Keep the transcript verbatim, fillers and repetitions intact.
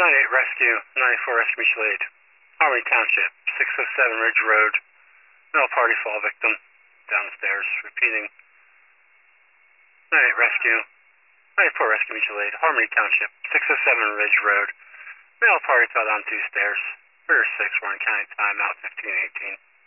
eight Rescue, ninety-four Rescue Mutual Aid, Harmony Township, six oh seven Ridge Road, male party fall victim, downstairs, repeating. nine eight Rescue, ninety-four Rescue Mutual Aid, Harmony Township, six oh seven Ridge Road, male party fell down two stairs, rear six, Warren County, timeout fifteen eighteen.